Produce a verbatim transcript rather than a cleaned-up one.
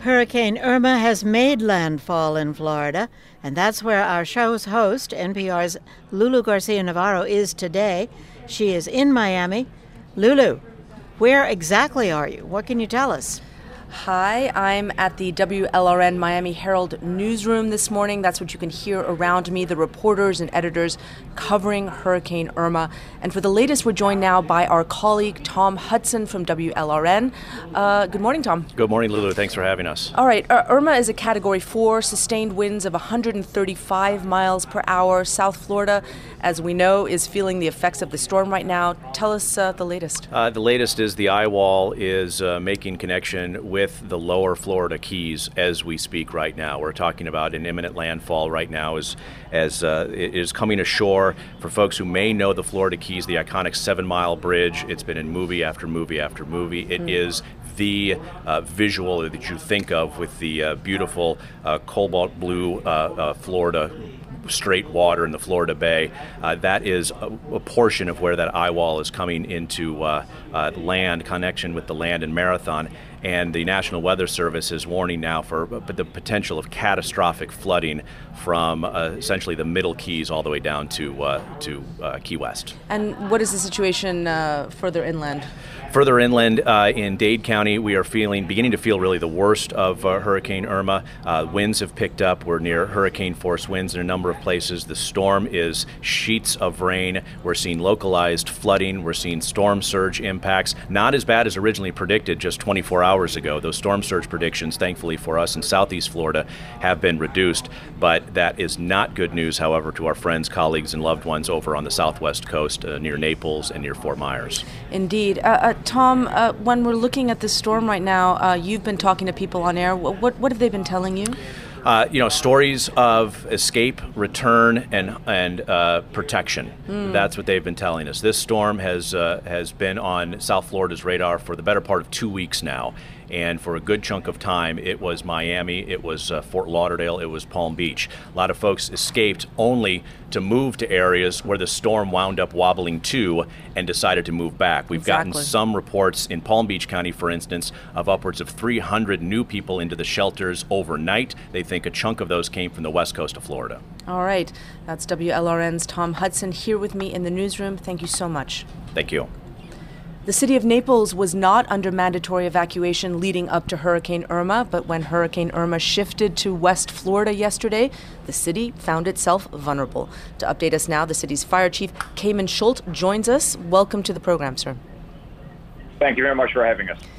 Hurricane Irma has made landfall in Florida, and that's where our show's host, N P R's Lulu Garcia-Navarro, is today. She is in Miami. Lulu, where exactly are you? What can you tell us? Hi, I'm at the W L R N Miami Herald newsroom this morning. That's what you can hear around me, the reporters and editors covering Hurricane Irma. And for the latest, we're joined now by our colleague, Tom Hudson from W L R N. Uh, good morning, Tom. Good morning, Lulu. Thanks for having us. All right. Uh, Irma is a Category four, sustained winds of one hundred thirty-five miles per hour. South Florida, as we know, is feeling the effects of the storm right now. Tell us uh, the latest. Uh, the latest is the eye wall is uh, making connection with with the lower Florida Keys as we speak right now. We're talking about an imminent landfall right now as, as uh, it is coming ashore. For folks who may know the Florida Keys, the iconic Seven Mile Bridge, it's been in movie after movie after movie. It mm. is the uh, visual that you think of with the uh, beautiful uh, cobalt blue uh, uh, Florida straight water in the Florida Bay. Uh, that is a, a portion of where that eye wall is coming into uh, uh, land, connection with the land in Marathon. And the National Weather Service is warning now for the potential of catastrophic flooding from uh, essentially the middle Keys all the way down to uh, to uh, Key West. And what is the situation uh, further inland? Further inland uh, in Dade County, we are feeling, beginning to feel really the worst of uh, Hurricane Irma. Uh, winds have picked up. We're near hurricane force winds in a number of places. The storm is sheets of rain. We're seeing localized flooding. We're seeing storm surge impacts. Not as bad as originally predicted just twenty-four hours ago. Those storm surge predictions, thankfully for us in southeast Florida, have been reduced. But that is not good news, however, to our friends, colleagues, and loved ones over on the southwest coast uh, near Naples and near Fort Myers. Indeed. Uh, uh, Tom, uh, when we're looking at this storm right now, uh, you've been talking to people on air. What, what, what have they been telling you? Uh, you know, stories of escape, return, and and uh, protection. Mm. That's what they've been telling us. This storm has uh, has been on South Florida's radar for the better part of two weeks now. And for a good chunk of time, it was Miami, it was uh, Fort Lauderdale, it was Palm Beach. A lot of folks escaped only to move to areas where the storm wound up wobbling to and decided to move back. We've exactly. gotten some reports in Palm Beach County, for instance, of upwards of three hundred new people into the shelters overnight. They think a chunk of those came from the west coast of Florida. All right. That's W L R N's Tom Hudson here with me in the newsroom. Thank you so much. Thank you. The city of Naples was not under mandatory evacuation leading up to Hurricane Irma, but when Hurricane Irma shifted to West Florida yesterday, the city found itself vulnerable. To update us now, the city's fire chief, Cayman Schultz, joins us. Welcome to the program, sir. Thank you very much for having us.